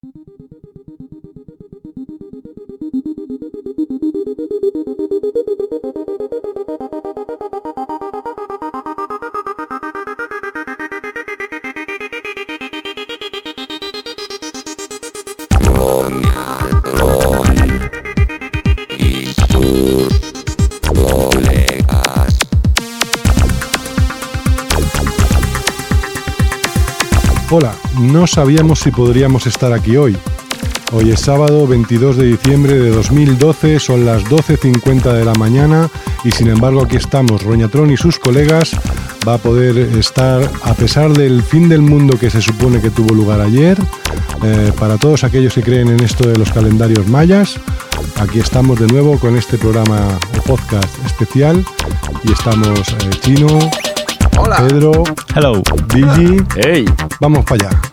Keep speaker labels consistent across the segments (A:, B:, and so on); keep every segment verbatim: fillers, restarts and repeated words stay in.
A: Hola, no sabíamos si podríamos estar aquí hoy. Hoy es sábado veintidós de diciembre de dos mil doce, son las doce cincuenta de la mañana y sin embargo aquí estamos. Roñatrón y sus colegas va a poder estar a pesar del fin del mundo que se supone que tuvo lugar ayer. Eh, para todos aquellos que creen en esto de los calendarios mayas, aquí estamos de nuevo con este programa o podcast especial y estamos eh, Chino,
B: hola,
A: Pedro,
C: hello,
A: Digi,
B: hey,
A: vamos para allá.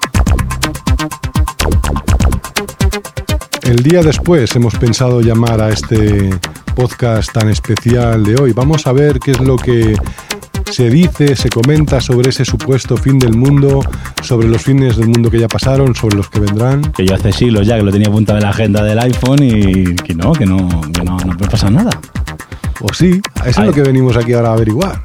A: El día después hemos pensado llamar a este podcast tan especial de hoy. Vamos a ver qué es lo que se dice, se comenta sobre ese supuesto fin del mundo, sobre los fines del mundo que ya pasaron, sobre los que vendrán.
C: Que yo hace siglos ya que lo tenía apuntado en la agenda del iPhone y que no, que no, que no, no puede pasar nada.
A: O sí, eso
C: Ay.
A: es lo que venimos aquí ahora a averiguar.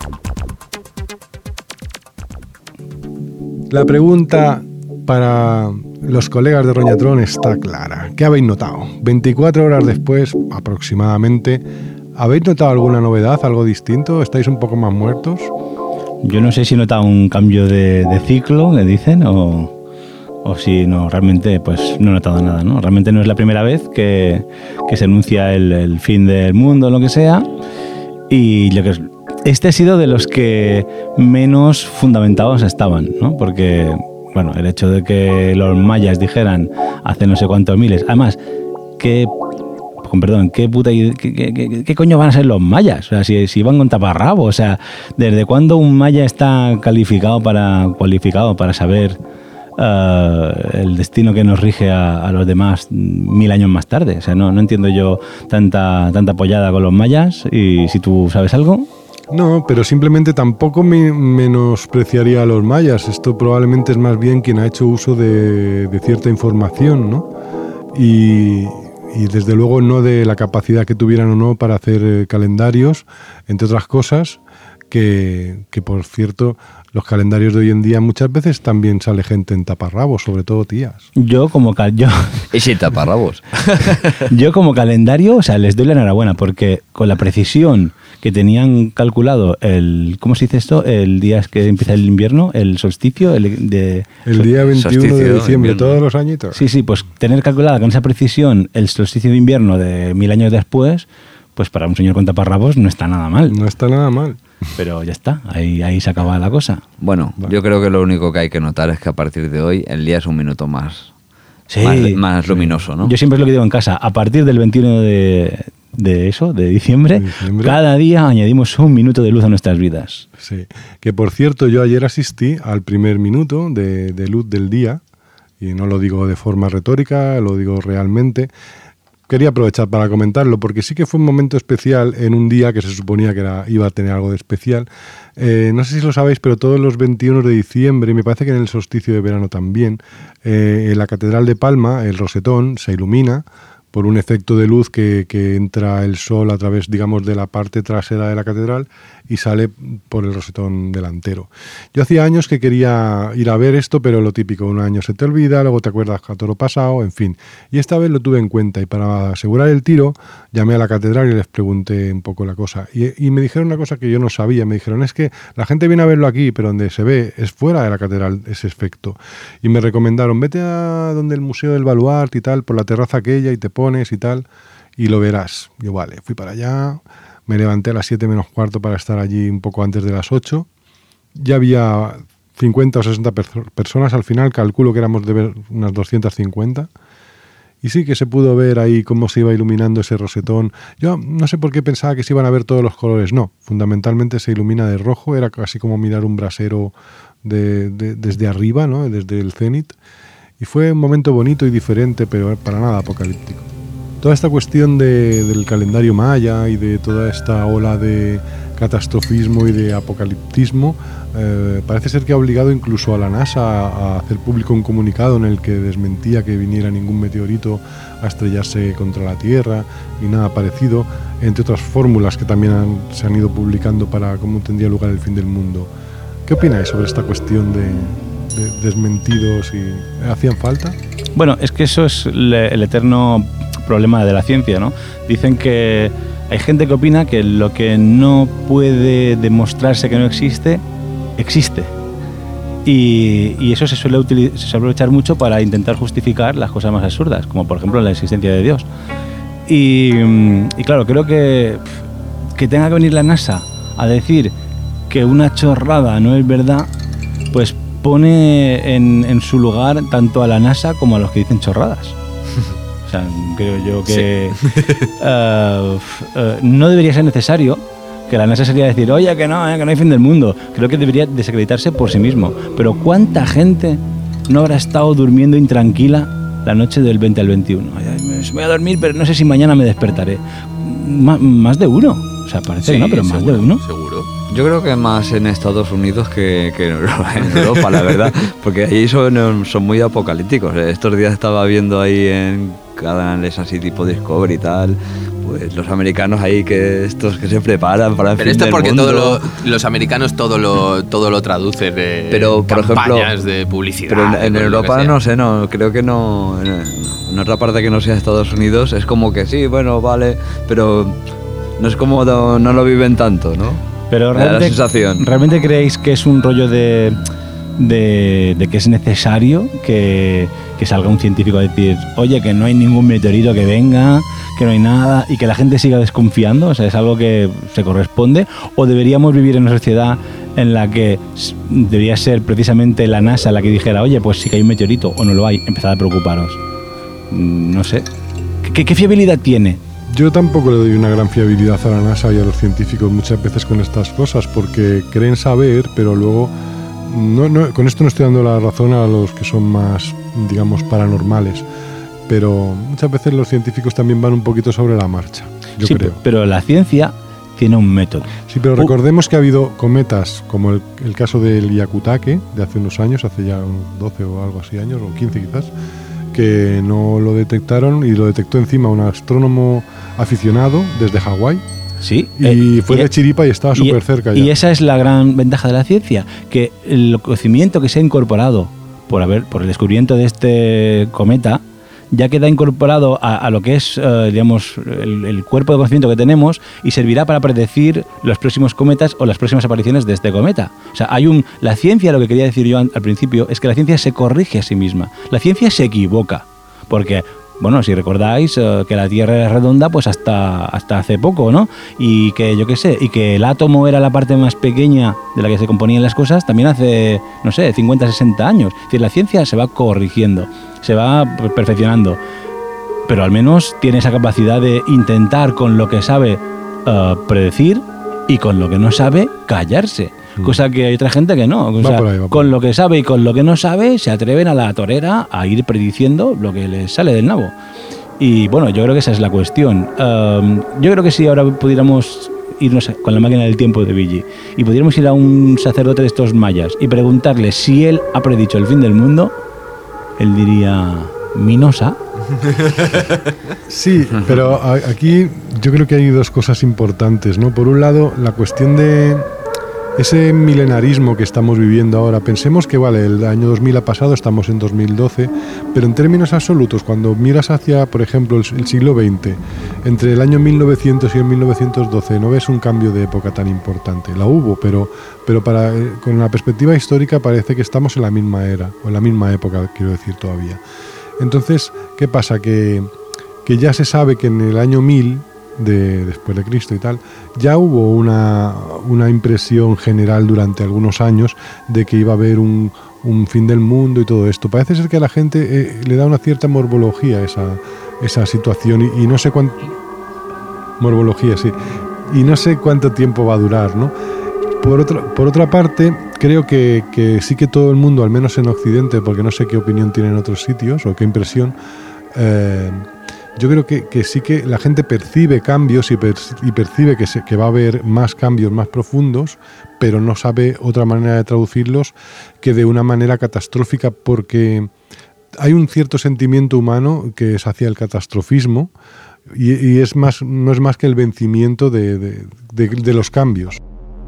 A: La pregunta para los colegas de Roñatrón está clara. ¿Qué habéis notado? veinticuatro horas después, aproximadamente, ¿habéis notado alguna novedad, algo distinto? ¿Estáis un poco más muertos?
C: Yo no sé si he notado un cambio de, de ciclo, le dicen, o, o si no, realmente pues no he notado nada, ¿no? Realmente no es la primera vez que, que se anuncia el, el fin del mundo o lo que sea. Y lo que es, este ha sido de los que menos fundamentados estaban, ¿no? Porque, bueno, el hecho de que los mayas dijeran hace no sé cuántos miles, además, que, con perdón, ¿qué puta qué, qué, qué, qué coño van a ser los mayas? O sea, si, si van con taparrabo, o sea, ¿desde cuándo un maya está calificado para, cualificado para saber uh, el destino que nos rige a, a los demás mil años más tarde? O sea, no, no entiendo yo tanta, tanta apoyada con los mayas. Y si tú sabes algo...
A: No, pero simplemente tampoco me menospreciaría a los mayas. Esto probablemente es más bien quien ha hecho uso de, de cierta información, ¿no? Y, y desde luego no de la capacidad que tuvieran o no para hacer eh, calendarios, entre otras cosas, que, que por cierto, los calendarios de hoy en día muchas veces también sale gente en taparrabos, sobre todo tías.
C: Yo como cal, yo,
B: ese taparrabos.
C: yo como calendario, o sea, les doy la enhorabuena porque con la precisión que tenían calculado el, ¿cómo se dice esto? El día que empieza el invierno, el solsticio, el de
A: El día veintiuno de
B: solsticio,
A: diciembre,
B: invierno.
A: todos los añitos.
C: Sí, sí, pues tener calculada con esa precisión el solsticio de invierno de mil años después, pues para un señor con taparrabos no está nada mal.
A: No está nada mal.
C: Pero ya está, ahí, ahí se acaba la cosa.
B: Bueno,
A: Vale.
B: yo creo que lo único que hay que notar es que a partir de hoy el día es un minuto más,
C: Sí.
B: más, más luminoso, ¿no?
C: Yo siempre es lo que digo en casa, a partir del veintiuno de, de eso, de diciembre,
A: De diciembre.
C: cada día añadimos un minuto de luz a nuestras vidas.
A: Sí, que por cierto yo ayer asistí al primer minuto de, de luz del día, y no lo digo de forma retórica, lo digo realmente. Quería aprovechar para comentarlo, porque sí que fue un momento especial en un día que se suponía que era, iba a tener algo de especial. Eh, no sé si lo sabéis, pero todos los veintiuno de diciembre, y me parece que en el solsticio de verano también, eh, en la Catedral de Palma, el rosetón se ilumina por un efecto de luz que, que entra el sol a través, digamos, de la parte trasera de la catedral y sale por el rosetón delantero. Yo hacía años que quería ir a ver esto, pero lo típico, un año se te olvida, luego te acuerdas que a toro pasado, en fin. Y esta vez lo tuve en cuenta y para asegurar el tiro llamé a la catedral y les pregunté un poco la cosa. Y, y me dijeron una cosa que yo no sabía, me dijeron, es que la gente viene a verlo aquí, pero donde se ve es fuera de la catedral ese efecto. Y me recomendaron, vete a donde el Museo del Baluarte y tal, por la terraza aquella y te pones y tal, y lo verás. Yo vale, fui para allá, me levanté a las siete menos cuarto para estar allí un poco antes de las ocho. Ya había cincuenta o sesenta perso- personas, al final calculo que éramos de ver unas doscientas cincuenta. Y sí que se pudo ver ahí cómo se iba iluminando ese rosetón. Yo no sé por qué pensaba que se iban a ver todos los colores. No, fundamentalmente se ilumina de rojo, era casi como mirar un brasero de, de, desde arriba, ¿no? Desde el cénit. Y fue un momento bonito y diferente, pero para nada apocalíptico. Toda esta cuestión de, del calendario maya y de toda esta ola de catastrofismo y de apocaliptismo, eh, parece ser que ha obligado incluso a la NASA a hacer público un comunicado en el que desmentía que viniera ningún meteorito a estrellarse contra la Tierra ni nada parecido, entre otras fórmulas que también han, se han ido publicando para cómo tendría lugar el fin del mundo. ¿Qué opináis sobre esta cuestión de, de desmentidos? Y ¿hacían falta?
C: Bueno, es que eso es le, el eterno problema de la ciencia, ¿no? Dicen que hay gente que opina que lo que no puede demostrarse que no existe, existe. Y, y eso se suele, util- se suele aprovechar mucho para intentar justificar las cosas más absurdas, como por ejemplo la existencia de Dios. Y, y claro, creo que, que tenga que venir la NASA a decir que una chorrada no es verdad, pues pone en, en su lugar tanto a la NASA como a los que dicen chorradas. O sea, creo yo que sí. uh, uh, no debería ser necesario que la NASA sería decir, oye, que no, eh, que no hay fin del mundo. Creo que debería desacreditarse por sí mismo. Pero ¿cuánta gente no habrá estado durmiendo intranquila la noche del veinte al veintiuno? Ay, voy a dormir, pero no sé si mañana me despertaré. M- más de uno. O sea, parece
D: Sí,
C: que no, pero más
D: seguro,
C: de uno.
D: Seguro.
B: Yo creo que más en Estados Unidos que, que en Europa, la verdad, porque allí son, son muy apocalípticos. Estos días estaba viendo ahí en canales así tipo Discovery y tal, pues los americanos ahí que estos que se preparan para el
D: Pero
B: fin
D: esto es
B: del
D: porque
B: mundo.
D: todo lo, los americanos todo lo todo lo traducen de
B: Pero, por
D: campañas
B: ejemplo,
D: de publicidad.
B: Pero en, en
D: de lo que
B: Europa
D: sea.
B: no sé, no, creo que no, en, en otra parte que no sea Estados Unidos es como que sí, bueno, vale, pero no es como, no, no lo viven tanto, ¿no?
C: Pero
B: Me da la
C: realmente,
B: sensación.
C: ¿realmente creéis que es un rollo de, de, de que es necesario que, que salga un científico a decir, oye, que no hay ningún meteorito que venga, que no hay nada, y que la gente siga desconfiando? O sea, ¿es algo que se corresponde? ¿O deberíamos vivir en una sociedad en la que debería ser precisamente la NASA la que dijera, oye, pues sí que hay un meteorito o no lo hay, empezad a preocuparos? No sé. ¿Qué, qué fiabilidad tiene?
A: Yo tampoco le doy una gran fiabilidad a la NASA y a los científicos muchas veces con estas cosas, porque creen saber, pero luego... No, no, con esto no estoy dando la razón a los que son más, digamos, paranormales, pero muchas veces los científicos también van un poquito sobre la marcha, yo
C: sí,
A: creo.
C: Pero la ciencia tiene un método.
A: Sí, pero recordemos que ha habido cometas, como el, el caso del Hyakutake, de hace unos años, hace ya unos doce o algo así años, o quince quizás, que no lo detectaron y lo detectó encima un astrónomo aficionado desde Hawái.
C: Sí,
A: y
C: eh,
A: fue
C: y,
A: de chiripa y estaba súper cerca ya.
C: Y esa es la gran ventaja de la ciencia, que el conocimiento que se ha incorporado por, haber, por el descubrimiento de este cometa ya queda incorporado a, a lo que es, eh, digamos, el, el cuerpo de conocimiento que tenemos y servirá para predecir los próximos cometas o las próximas apariciones de este cometa. O sea, hay un... La ciencia, lo que quería decir yo al principio, es que la ciencia se corrige a sí misma. La ciencia se equivoca, porque... Bueno, si recordáis eh, que la Tierra es redonda, pues hasta, hasta hace poco, ¿no? Y que, yo qué sé, y que el átomo era la parte más pequeña de la que se componían las cosas también hace, no sé, cincuenta, sesenta años. Es decir, la ciencia se va corrigiendo, se va perfeccionando, pero al menos tiene esa capacidad de intentar con lo que sabe uh, predecir y con lo que no sabe callarse. Cosa que hay otra gente que no. O sea, ahí, con lo que sabe y con lo que no sabe se atreven a la torera a ir prediciendo lo que les sale del nabo. Y bueno, yo creo que esa es la cuestión. Um, yo creo que si ahora pudiéramos irnos con la máquina del tiempo de Billy y pudiéramos ir a un sacerdote de estos mayas y preguntarle si él ha predicho el fin del mundo, él diría Minosa.
A: Sí, pero aquí yo creo que hay dos cosas importantes, ¿no? Por un lado, la cuestión de ese milenarismo que estamos viviendo ahora. Pensemos que, vale, el año dos mil ha pasado, estamos en dos mil doce, pero en términos absolutos, cuando miras hacia, por ejemplo, el, el siglo veinte, entre el año mil novecientos y el mil novecientos doce, no ves un cambio de época tan importante. La hubo, pero, pero para, eh, con la perspectiva histórica parece que estamos en la misma era, o en la misma época, quiero decir, todavía. Entonces, ¿qué pasa? Que, que ya se sabe que en el año mil, de después de Cristo y tal, ya hubo una, una impresión general durante algunos años de que iba a haber un, un fin del mundo y todo esto. Parece ser que a la gente eh, le da una cierta morbología esa, esa situación y, y no sé cuánto... Morbología, sí. Y no sé cuánto tiempo va a durar, ¿no? Por otra, por otra parte, creo que, que sí que todo el mundo, al menos en Occidente, porque no sé qué opinión tiene en otros sitios o qué impresión, eh, yo creo que, que sí que la gente percibe cambios y, per, y percibe que, se, que va a haber más cambios más profundos, pero no sabe otra manera de traducirlos que de una manera catastrófica, porque hay un cierto sentimiento humano que es hacia el catastrofismo y, y es más, no es más que el vencimiento de, de, de, de los cambios.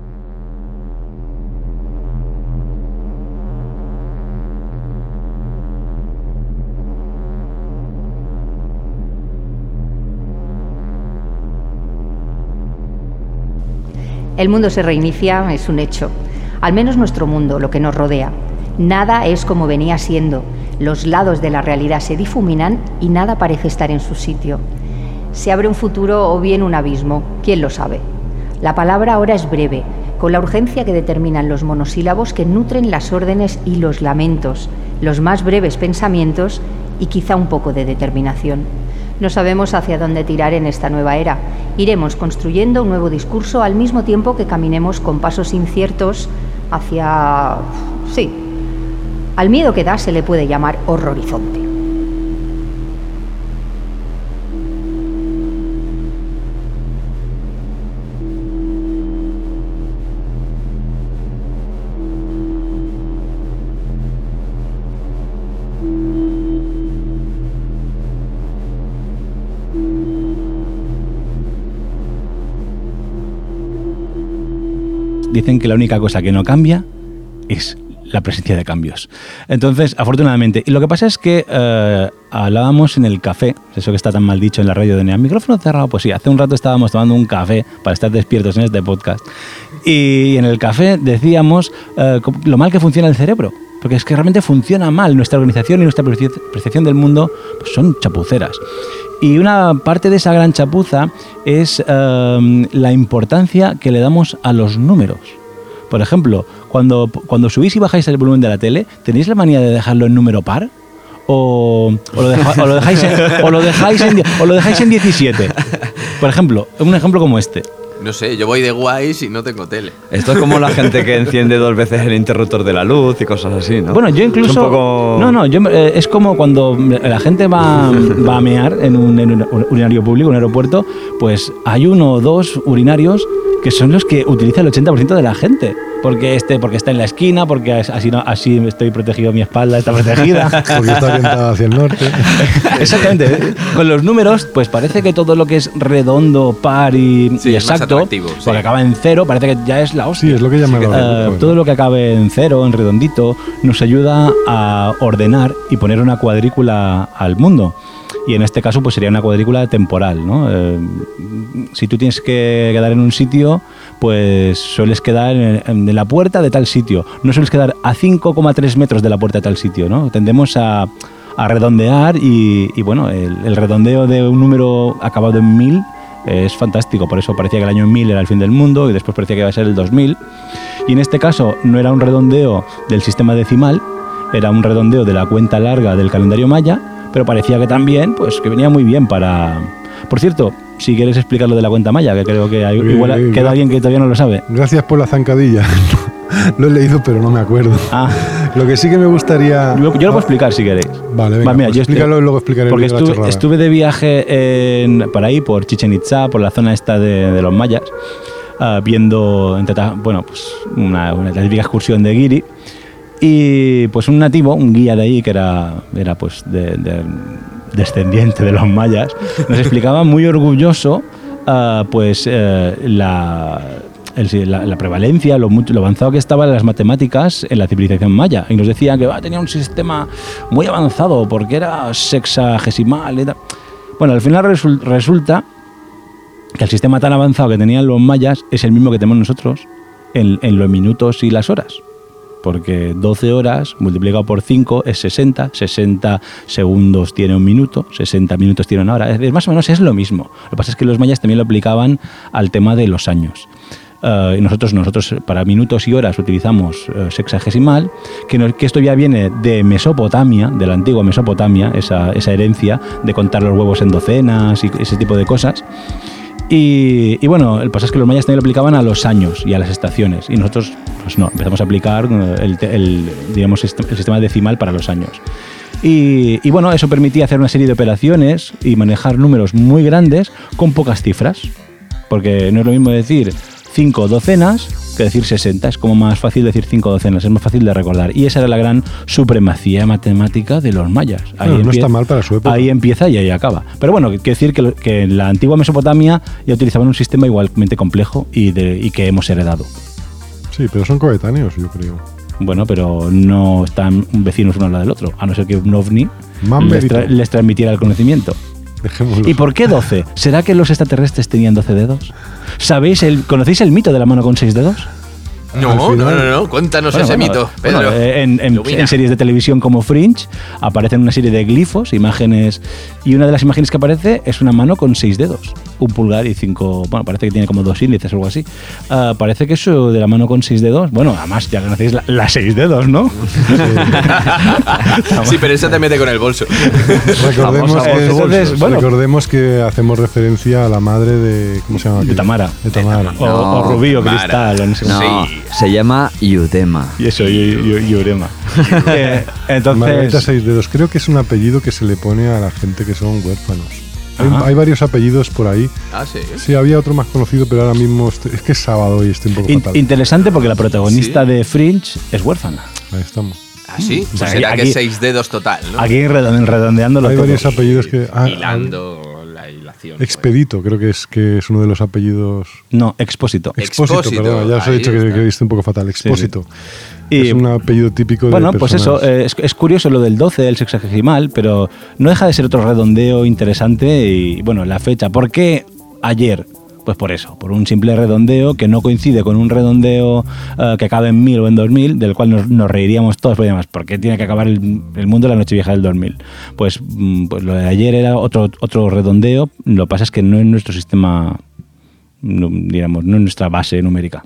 E: El mundo se reinicia, es un hecho. Al menos nuestro mundo, lo que nos rodea. Nada es como venía siendo. Los lados de la realidad se difuminan y nada parece estar en su sitio. Se abre un futuro o bien un abismo, ¿quién lo sabe? La palabra ahora es breve, con la urgencia que determinan los monosílabos que nutren las órdenes y los lamentos, los más breves pensamientos y quizá un poco de determinación. No sabemos hacia dónde tirar en esta nueva era. Iremos construyendo un nuevo discurso al mismo tiempo que caminemos con pasos inciertos hacia... sí, al miedo que da se le puede llamar horrorizonte.
C: Dicen que la única cosa que no cambia es la presencia de cambios. Entonces, afortunadamente, y lo que pasa es que eh, hablábamos en el café, eso que está tan mal dicho en la radio de Nea, micrófono cerrado, pues sí, hace un rato estábamos tomando un café para estar despiertos en este podcast, y en el café decíamos eh, lo mal que funciona el cerebro, porque es que realmente funciona mal. Nuestra organización y nuestra percepción del mundo pues son chapuceras. Y una parte de esa gran chapuza es eh, la importancia que le damos a los números. Por ejemplo, cuando, cuando subís y bajáis el volumen de la tele, ¿tenéis la manía de dejarlo en número par? ¿O, o, lo, deja, o, lo, dejáis en, o, lo, dejáis en, o lo dejáis en diecisiete? Por ejemplo, un ejemplo como este.
D: No sé, yo voy de guays y no tengo tele.
B: Esto es como la gente que enciende dos veces el interruptor de la luz y cosas así, ¿no?
C: Bueno, yo incluso...
B: Es un poco...
C: No, no, yo, eh, es como cuando la gente va, va a mear en un, en un urinario público, un aeropuerto, pues hay uno o dos urinarios que son los que utiliza el ochenta por ciento de la gente. Porque este, porque está en la esquina, porque así, no, así estoy protegido, mi espalda está protegida.
A: Porque está orientada hacia el norte.
C: Exactamente. Con los números, pues parece que todo lo que es redondo, par y,
D: sí,
C: y exacto,
D: atractivo, sí.
C: Porque acaba en cero, parece que ya es la hostia.
A: Sí, es lo que llaman
C: sí,
A: la
C: uh, Todo lo que acabe en cero, en redondito, nos ayuda a ordenar y poner una cuadrícula al mundo. Y en este caso pues sería una cuadrícula temporal, ¿no? Eh, si tú tienes que quedar en un sitio, pues sueles quedar en, en la puerta de tal sitio. No sueles quedar a cinco coma tres metros de la puerta de tal sitio, ¿no? Tendemos a, a redondear y, y bueno, el, el redondeo de un número acabado en mil es fantástico. Por eso parecía que el año mil era el fin del mundo y después parecía que iba a ser el dos mil. Y en este caso no era un redondeo del sistema decimal, era un redondeo de la cuenta larga del calendario maya, pero parecía que también, pues que venía muy bien para... Por cierto, si quieres explicar lo de la cuenta maya, que creo que hay,
A: eh,
C: igual
A: eh,
C: queda alguien que todavía no lo sabe.
A: Gracias por la zancadilla. Lo he leído, pero no me acuerdo.
C: Ah.
A: Lo que sí que me gustaría...
C: Yo, yo lo puedo explicar si queréis.
A: Vale, venga,
C: Va, mira,
A: pues
C: yo
A: explícalo
C: estoy,
A: y luego explicaré
C: porque
A: el
C: estuve,
A: chorrada.
C: estuve de viaje en, por ahí, por Chichen Itza, por la zona esta de, de los mayas, uh, viendo, entre, bueno, pues una, una típica excursión de guiri. Y pues un nativo, un guía de ahí, que era, era pues de, de, descendiente de los mayas, nos explicaba muy orgulloso uh, pues uh, la, el, la, la prevalencia, lo, mucho, lo avanzado que estaban las matemáticas en la civilización maya. Y nos decía que ah, tenía un sistema muy avanzado porque era sexagesimal y tal. Bueno, al final resul, resulta que el sistema tan avanzado que tenían los mayas es el mismo que tenemos nosotros en, en los minutos y las horas. Porque doce horas multiplicado por cinco es sesenta, sesenta segundos tiene un minuto, sesenta minutos tiene una hora. Es decir, más o menos es lo mismo. Lo que pasa es que los mayas también lo aplicaban al tema de los años. Uh, y nosotros, nosotros para minutos y horas utilizamos uh, sexagesimal, que, no, que esto ya viene de Mesopotamia, de la antigua Mesopotamia, esa, esa herencia de contar los huevos en docenas y ese tipo de cosas. Y, y bueno, el pasa es que los mayas también lo aplicaban a los años y a las estaciones, y nosotros pues no, empezamos a aplicar el, el, digamos, el sistema decimal para los años. Y, y bueno, eso permitía hacer una serie de operaciones y manejar números muy grandes con pocas cifras. Porque no es lo mismo decir cinco docenas que decir sesenta. Es como más fácil decir cinco docenas, es más fácil de recordar. Y esa era la gran supremacía matemática de los mayas. Ahí
A: Bueno, no
C: empieza,
A: está mal para su época.
C: Ahí empieza y ahí acaba. Pero bueno, quiero decir que, que en la antigua Mesopotamia ya utilizaban un sistema igualmente complejo y, de, y que hemos heredado.
A: Sí, pero son coetáneos, yo creo.
C: Bueno, pero no están vecinos uno al lado del otro, a no ser que un ovni les, tra- les transmitiera el conocimiento.
A: Dejémoslo.
C: ¿Y por qué doce? ¿Será que los extraterrestres tenían doce dedos? ¿Sabéis el, ¿Conocéis el mito de la mano con seis dedos?
D: No, no, no, no, cuéntanos
C: Bueno,
D: ese
C: bueno,
D: mito,
C: bueno,
D: Pedro.
C: eh, en, en-
D: Ilumina.
C: en series de televisión como Fringe aparecen una serie de glifos, imágenes, y una de las imágenes que aparece es una mano con seis dedos, un pulgar y cinco, bueno, parece que tiene como dos índices o algo así. Ah, parece que eso de la mano con seis dedos, bueno, además ya conocéis la, la seis dedos, ¿no?
D: Sí, pero eso te mete con el bolso.
A: Recordemos,
C: Vamos a
A: que,
C: entonces, bueno.
A: recordemos que hacemos referencia a la madre de. ¿Cómo se llama?
C: De
A: aquella?
C: Tamara.
A: De Tamara.
C: O,
B: No,
C: o Rubí o
D: Mara.
C: Cristal, o no sé cómo.
B: No,
D: Sí.
B: se llama Yudema.
C: Y eso, y, y, y Urema. Eh,
A: Margarita
C: entonces,
A: Seis Dedos. Creo que es un apellido que se le pone a la gente que son huérfanos. Hay,
C: Ajá.
A: hay varios apellidos por ahí.
D: Ah, sí.
A: Sí, había otro más conocido, pero ahora mismo estoy- es que es sábado y estoy un poco
C: in-
A: fatal.
C: interesante porque la protagonista
D: Sí.
C: de Fringe es huérfana.
A: Ahí estamos.
D: Ah, sí.
C: O sea,
D: Pues será
C: aquí-
D: que seis dedos total, ¿no?
C: Aquí redonde- redondeándolo
A: Hay
C: todo.
A: varios apellidos que. ah,
D: Hilando la hilación.
A: Expedito, creo que es que es uno de los apellidos.
C: No, Expósito.
A: Expósito,
D: Expósito,
A: perdón, ya os he
D: ahí
A: dicho que,
D: está.
A: que he visto un poco fatal. Expósito.
C: Y-
A: es un apellido típico de
C: Bueno, pues
A: personas-
C: eso, eh, es, es curioso lo del doce, el sexagesimal, pero no deja de ser otro redondeo interesante y, bueno, la fecha. ¿Por qué ayer? Pues por eso, por un simple redondeo que no coincide con un redondeo eh, que acabe en mil o en dos mil, del cual nos, nos reiríamos todos, porque además, ¿por qué tiene que acabar el, el mundo de la Nochevieja del dos mil? Pues, mm, pues lo de ayer era otro, otro redondeo, lo que pasa es que no es nuestro sistema, no, digamos, no es nuestra base numérica.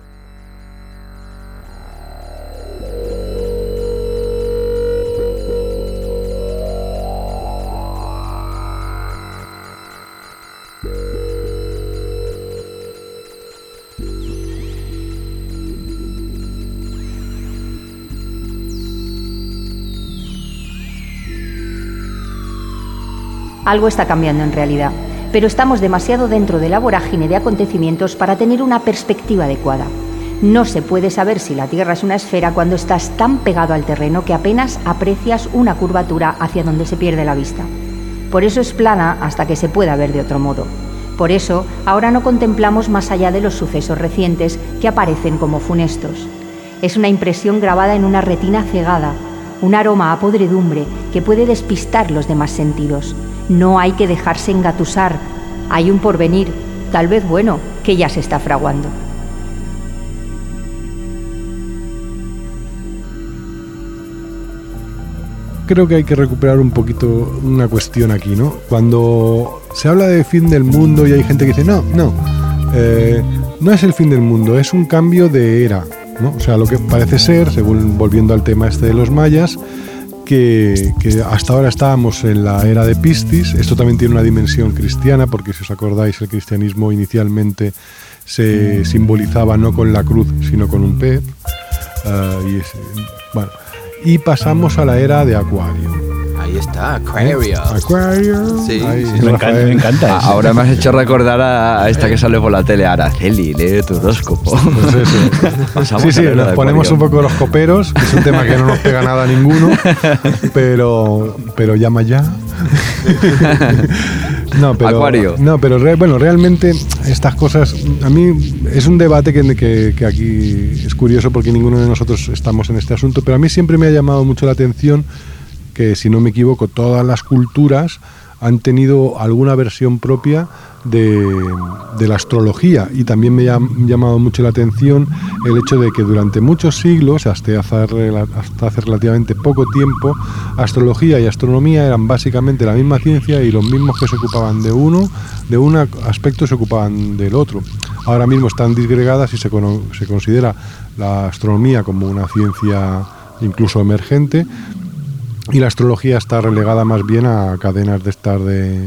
E: Algo está cambiando en realidad, pero estamos demasiado dentro de la vorágine de acontecimientos para tener una perspectiva adecuada. No se puede saber si la Tierra es una esfera cuando estás tan pegado al terreno que apenas aprecias una curvatura hacia donde se pierde la vista. Por eso es plana hasta que se pueda ver de otro modo. Por eso, ahora no contemplamos más allá de los sucesos recientes que aparecen como funestos. Es una impresión grabada en una retina cegada, un aroma a podredumbre que puede despistar los demás sentidos. No hay que dejarse engatusar. Hay un porvenir, tal vez bueno, que ya se está fraguando.
A: Creo que hay que recuperar un poquito una cuestión aquí, ¿no? Cuando se habla de fin del mundo y hay gente que dice, no, no, eh, no es el fin del mundo, es un cambio de era, ¿no? O sea, lo que parece ser, según volviendo al tema este de los mayas, que, que hasta ahora estábamos en la era de Piscis. Esto también tiene una dimensión cristiana, porque si os acordáis, el cristianismo inicialmente se simbolizaba no con la cruz, sino con un pez. Uh, y, es, bueno, y pasamos a la era de Acuario.
D: Ahí está, Aquario.
A: Acuario.
D: Sí,
A: Ahí,
D: sí,
C: Me encanta,
A: Rafael.
C: me encanta eso.
B: Ahora me has hecho recordar a, a esta que sale por la tele, Araceli, lee tu horóscopo.
A: Pues eso.
B: Pasamos
A: Sí, sí,
B: a la era
A: nos
B: de
A: ponemos
B: Acuario.
A: un poco los coperos, que es un tema que no nos pega nada a ninguno, pero, pero llama ya. No, pero,
B: Acuario.
A: No, pero re- bueno, realmente estas cosas, a mí es un debate que, que, que aquí es curioso porque ninguno de nosotros estamos en este asunto, pero a mí siempre me ha llamado mucho la atención que, si no me equivoco, todas las culturas han tenido alguna versión propia de, de la astrología, y también me ha llamado mucho la atención el hecho de que durante muchos siglos, hasta hace, rela- hasta hace relativamente poco tiempo, astrología y astronomía eran básicamente la misma ciencia, y los mismos que se ocupaban de uno, de un aspecto se ocupaban del otro. Ahora mismo están disgregadas y se, cono- se considera la astronomía como una ciencia incluso emergente, y la astrología está relegada más bien a cadenas de estar de,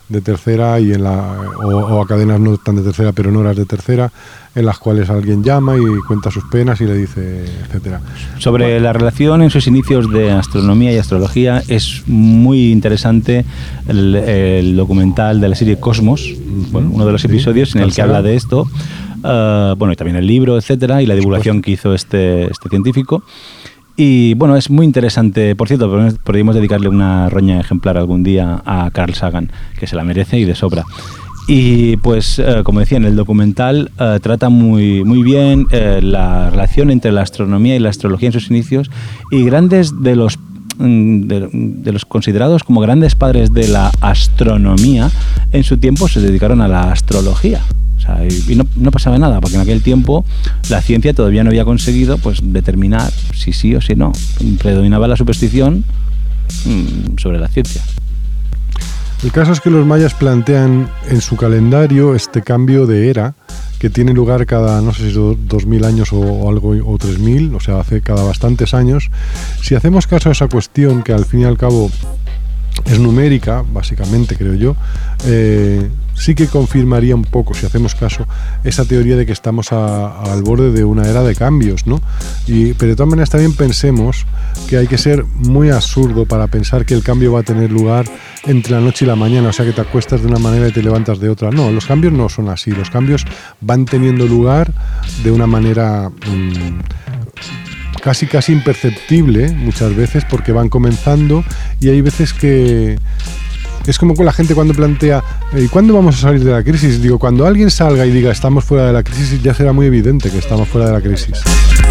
A: de tercera y en la o, o a cadenas no tan de tercera, pero en horas de tercera, en las cuales alguien llama y cuenta sus penas y le dice, etcétera.
C: Sobre
A: Bueno.
C: la relación en sus inicios de astronomía y astrología, es muy interesante el, el documental de la serie Cosmos, uh-huh. bueno, uno de los episodios sí, en el que habla de esto. Uh, bueno, y también el libro, etcétera, y la divulgación que hizo este, este científico. Y bueno, es muy interesante. Por cierto, podríamos dedicarle una roña ejemplar algún día a Carl Sagan, que se la merece y de sobra. Y pues, eh, como decía, en el documental eh, trata muy, muy bien eh, la relación entre la astronomía y la astrología en sus inicios, y grandes de los, de, de los considerados como grandes padres de la astronomía en su tiempo se dedicaron a la astrología. O sea, y no, no pasaba nada, porque en aquel tiempo la ciencia todavía no había conseguido pues determinar si sí o si no. Predominaba la superstición mmm, sobre la ciencia.
A: El caso es que los mayas plantean en su calendario este cambio de era que tiene lugar cada, no sé si dos mil años o, o algo, o tres mil, o sea, hace cada bastantes años. Si hacemos caso a esa cuestión, que al fin y al cabo es numérica, básicamente, creo yo, eh, sí que confirmaría un poco, si hacemos caso, esa teoría de que estamos a, al borde de una era de cambios, ¿no? Y, pero de todas maneras también pensemos que hay que ser muy absurdo para pensar que el cambio va a tener lugar entre la noche y la mañana, o sea, que te acuestas de una manera y te levantas de otra. No, los cambios no son así, los cambios van teniendo lugar de una manera mmm, casi casi imperceptible muchas veces, porque van comenzando, y hay veces que es como con la gente cuando plantea ¿y cuándo vamos a salir de la crisis? Digo, cuando alguien salga y diga estamos fuera de la crisis, ya será muy evidente que estamos fuera de la crisis.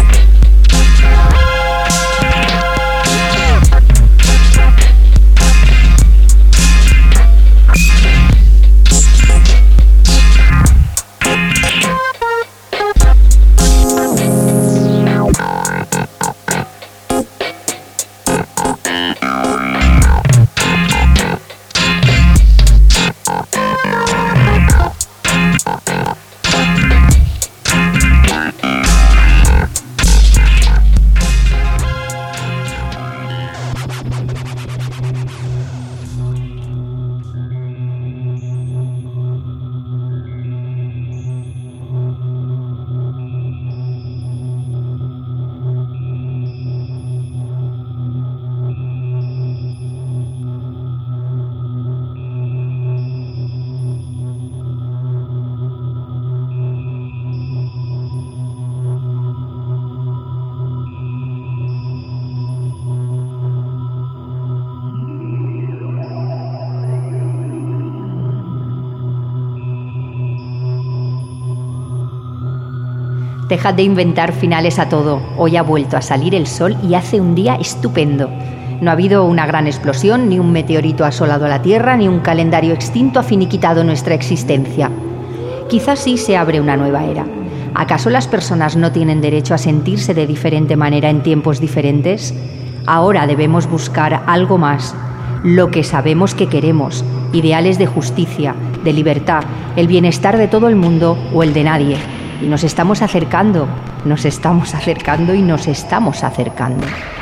E: Dejad de inventar finales a todo. Hoy ha vuelto a salir el sol y hace un día estupendo. No ha habido una gran explosión, ni un meteorito ha asolado la Tierra, ni un calendario extinto ha finiquitado nuestra existencia. Quizás sí se abre una nueva era. ¿Acaso las personas no tienen derecho a sentirse de diferente manera en tiempos diferentes? Ahora debemos buscar algo más, lo que sabemos que queremos, ideales de justicia, de libertad, el bienestar de todo el mundo o el de nadie. Y nos estamos acercando, nos estamos acercando y nos estamos acercando.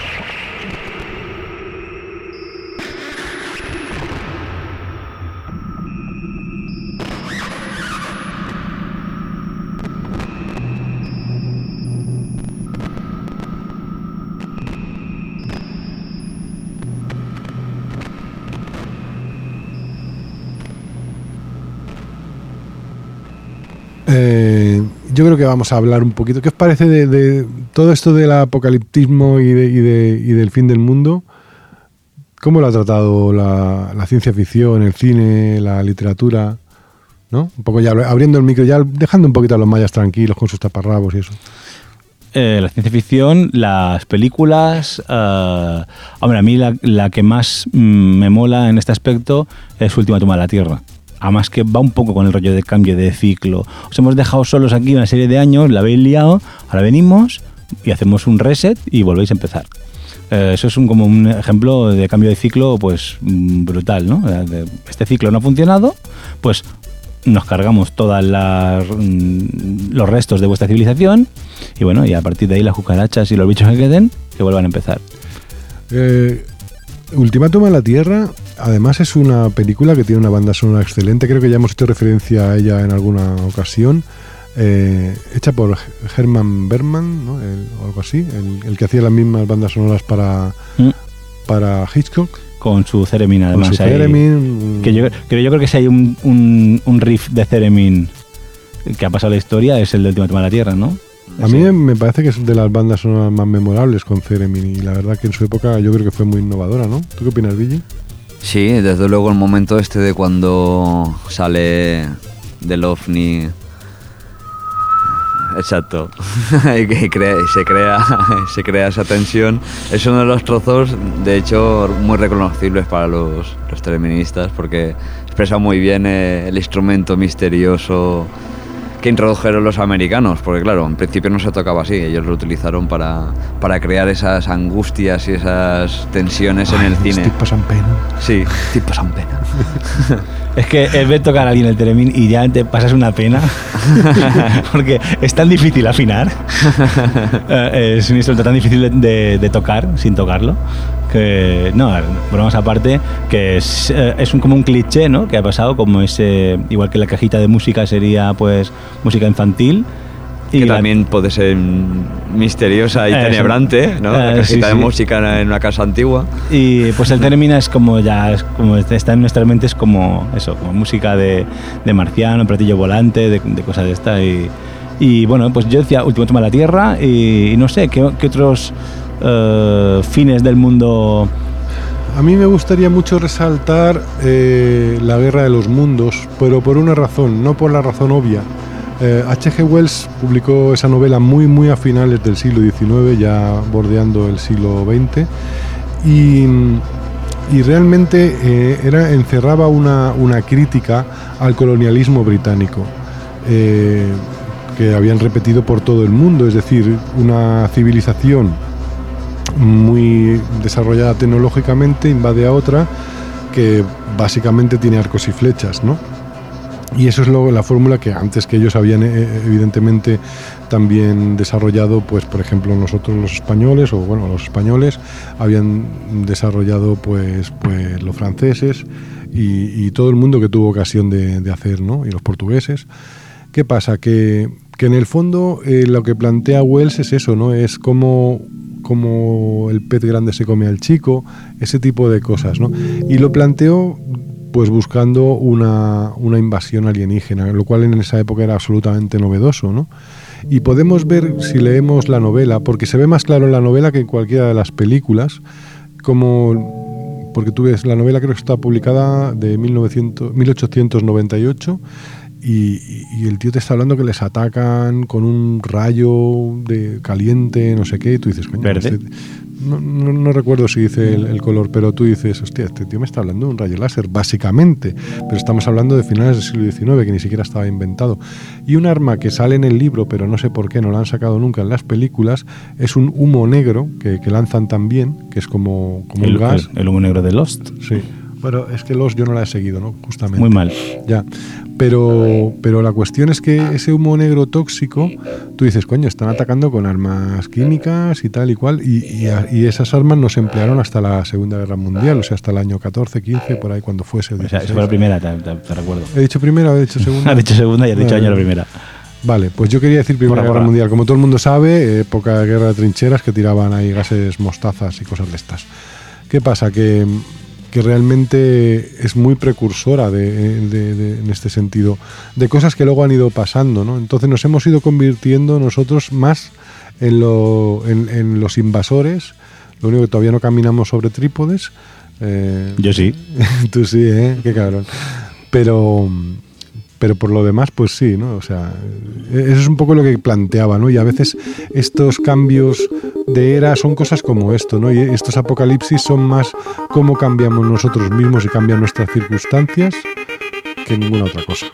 A: Eh, yo creo que vamos a hablar un poquito. ¿Qué os parece de, de todo esto del apocaliptismo y, de, y, de, y del fin del mundo? ¿Cómo lo ha tratado la, la ciencia ficción, el cine, la literatura? ¿No? Un poco ya abriendo el micro, ya dejando un poquito a los mayas tranquilos con sus taparrabos y eso.
C: Eh, la ciencia ficción, las películas. Uh, hombre, a mí la, la que más mm, me mola en este aspecto es Última Toma de la Tierra. Además que va un poco con el rollo de cambio de ciclo. Os hemos dejado solos aquí una serie de años, la habéis liado, ahora venimos y hacemos un reset y volvéis a empezar. Eh, eso es un, como un ejemplo de cambio de ciclo pues brutal, ¿no? Este ciclo no ha funcionado, pues nos cargamos todos los restos de vuestra civilización y bueno, y a partir de ahí las cucarachas y los bichos que queden, que vuelvan a empezar.
A: Eh, Ultimátum a la Tierra además es una película que tiene una banda sonora excelente, creo que ya hemos hecho referencia a ella en alguna ocasión, eh, hecha por Herman Bergman, ¿no? El, o algo así, el, el que hacía las mismas bandas sonoras para, mm. para Hitchcock.
C: Con su Theremin, además.
A: Con su Theremin.
C: Que yo, que yo creo que si hay un, un, un riff de Theremin que ha pasado la historia, es el del último tema de la Tierra, ¿no?
A: A mí me parece que es de las bandas sonoras más memorables con Theremin, y la verdad que en su época yo creo que fue muy innovadora, ¿no? ¿Tú qué opinas, Billy?
B: Sí, desde luego el momento este de cuando sale del ovni. Exacto. y que crea, se, crea, se crea esa tensión. Es uno de los trozos, de hecho, muy reconocibles para los, los teleministas, porque expresa muy bien eh, el instrumento misterioso que introdujeron los americanos, porque claro, en principio no se tocaba así, ellos lo utilizaron para, para crear esas angustias y esas tensiones Ay, en el cine.
A: Tipos pasan pena.
B: Sí, tipos pasan pena.
C: Es que es ver tocar a alguien el Theremin y ya te pasas una pena, porque es tan difícil afinar, es un instrumento tan difícil de, de tocar sin tocarlo, que no, bromas aparte, que es, es un, como un cliché, ¿no? Que ha pasado, como ese, igual que la cajita de música sería pues música infantil.
B: Y que la, también puede ser misteriosa y eh, tenebrante, ¿no? La eh, cajita sí, de sí. música en una casa antigua.
C: Y pues el Theremin es como ya, es como está en nuestra mente, es como eso, como música de, de marciano, platillo volante, de, de cosas de esta. Y, y bueno, pues yo decía Último tema de la Tierra y, y no sé, ¿qué, qué otros uh, fines del mundo?
A: A mí me gustaría mucho resaltar eh, la Guerra de los Mundos, pero por una razón, no por la razón obvia. Eh, H G Wells publicó esa novela muy muy a finales del siglo diecinueve, ya bordeando el siglo veinte, y, y realmente eh, era, encerraba una, una crítica al colonialismo británico, eh, que habían repetido por todo el mundo, es decir, una civilización muy desarrollada tecnológicamente invade a otra que básicamente tiene arcos y flechas, ¿no? Y eso es lo, la fórmula que antes que ellos habían eh, evidentemente también desarrollado, pues por ejemplo nosotros los españoles, o bueno, los españoles habían desarrollado pues, pues los franceses y, y todo el mundo que tuvo ocasión de, de hacer, ¿no? Y los portugueses. ¿Qué pasa? Que, que en el fondo eh, lo que plantea Wells es eso, ¿no? Es como, como el pez grande se come al chico, ese tipo de cosas, ¿no? Y lo planteó pues buscando una, una invasión alienígena, lo cual en esa época era absolutamente novedoso, ¿no? Y podemos ver, si leemos la novela, porque se ve más claro en la novela que en cualquiera de las películas, como, porque tú ves, la novela creo que está publicada de mil ochocientos noventa y ocho, y, y el tío te está hablando que les atacan con un rayo de caliente, no sé qué, y tú dices, coño,
C: ¿verde?
A: Este, no, no, no recuerdo si dice el, el color, pero tú dices, hostia, este tío me está hablando de un rayo láser, básicamente, pero estamos hablando de finales del siglo diecinueve, que ni siquiera estaba inventado. Y un arma que sale en el libro, pero no sé por qué, no la han sacado nunca en las películas, es un humo negro, que, que lanzan también, que es como, como
C: el,
A: un gas.
C: El, el humo negro de Lost.
A: Sí. Bueno, es que Lost yo no la he seguido, ¿no? Justamente.
C: Muy mal.
A: Ya. Pero, pero la cuestión es que ese humo negro tóxico, tú dices, coño, están atacando con armas químicas y tal y cual, y, y, y esas armas no se emplearon hasta la Segunda Guerra Mundial, o sea, hasta el año catorce, quince, por ahí, cuando fuese.
C: O sea, esa fue la primera, te, te, te recuerdo.
A: ¿He dicho primera o he dicho segunda?
C: Has dicho segunda y has dicho vale. año la primera.
A: Vale, pues yo quería decir Primera Guerra Mundial. Como todo el mundo sabe, época de guerra de trincheras, que tiraban ahí gases mostazas y cosas de estas. ¿Qué pasa? Que... que realmente es muy precursora de, de, de, en este sentido, de cosas que luego han ido pasando, ¿no? Entonces nos hemos ido convirtiendo nosotros más en, lo, en, en los invasores, lo único que todavía no caminamos sobre trípodes. Eh,
C: Yo sí.
A: Tú sí, ¿eh? Qué cabrón. Pero... pero por lo demás, pues sí, ¿no? O sea, eso es un poco lo que planteaba, ¿no? Y a veces estos cambios de era son cosas como esto, ¿no? Y estos apocalipsis son más cómo cambiamos nosotros mismos y cambian nuestras circunstancias que ninguna otra cosa.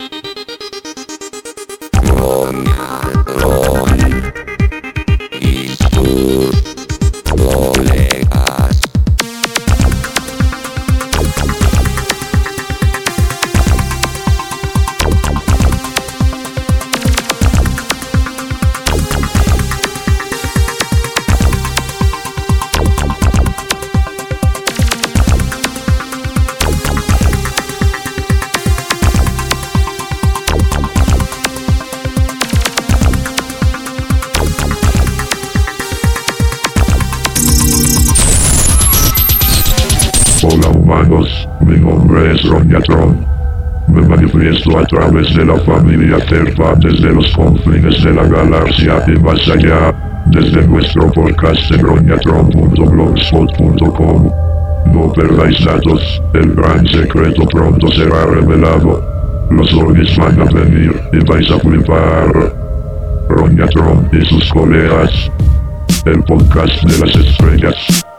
F: humanos, mi nombre es Roñatron. Me manifiesto a través de la familia Terfa desde los confines de la galaxia y más allá, desde nuestro podcast en roñatron punto blogspot punto com. No perdáis datos, el gran secreto pronto será revelado. Los ovnis van a venir y vais a flipar. Roñatron y sus colegas. El podcast de las estrellas.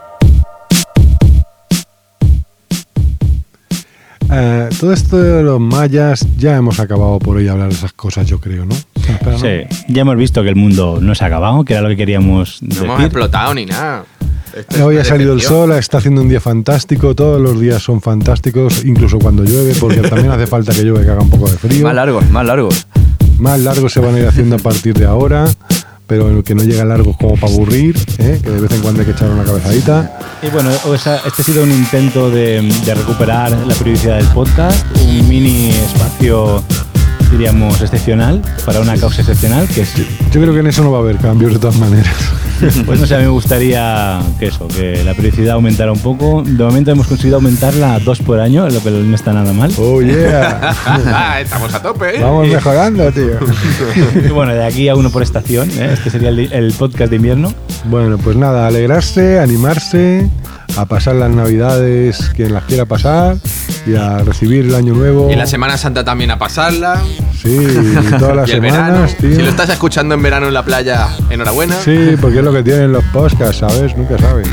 A: Uh, todo esto de los mayas, ya hemos acabado por hoy hablar de esas cosas, yo creo, ¿no? Espera,
C: Sí,
A: ¿no?
C: ya hemos visto que el mundo no se ha acabado, que era lo que queríamos
D: No
C: decir.
D: hemos explotado ni nada. Esto es
A: Hoy
D: una
A: ha salido el
D: decepción.
A: sol, está haciendo un día fantástico, todos los días son fantásticos, incluso cuando llueve, porque también hace falta que llueve, que haga un poco de frío.
B: Más largos, más largos.
A: Más largos se van a ir haciendo a partir de ahora, pero que no lleguen largos como para aburrir, ¿eh? Que de vez en cuando hay que echar una cabezadita.
C: Y bueno, o sea, este ha sido un intento de, de recuperar la periodicidad del podcast, un mini espacio, diríamos, excepcional, para una causa excepcional, que es,
A: Yo creo que en eso no va a haber cambios de todas maneras.
C: pues no sé, a mí me gustaría que eso, que la periodicidad aumentara un poco. De momento hemos conseguido aumentarla a dos por año, lo que no está nada mal.
A: Oh yeah,
D: Ah, estamos a tope, ¿eh?
A: vamos mejorando, tío.
C: Y bueno, de aquí a uno por estación, ¿eh? Este sería el, el podcast de invierno.
A: Bueno, pues nada, alegrarse, animarse, a pasar las navidades quien las quiera pasar y a recibir el año nuevo.
D: Y la Semana Santa también a pasarla.
A: Sí, todas las
D: Y el verano.
A: semanas, tío.
D: Si lo estás escuchando en verano en la playa, enhorabuena.
A: Sí, porque es lo que tienen los podcasts, ¿sabes? Nunca sabes.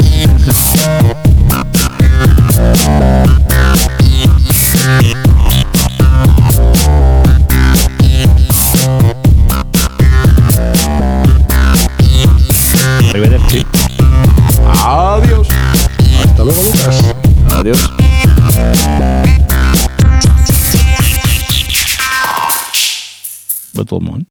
C: Arrivederci.
D: Adiós.
A: Hasta luego, Lucas.
B: Adiós.
C: But all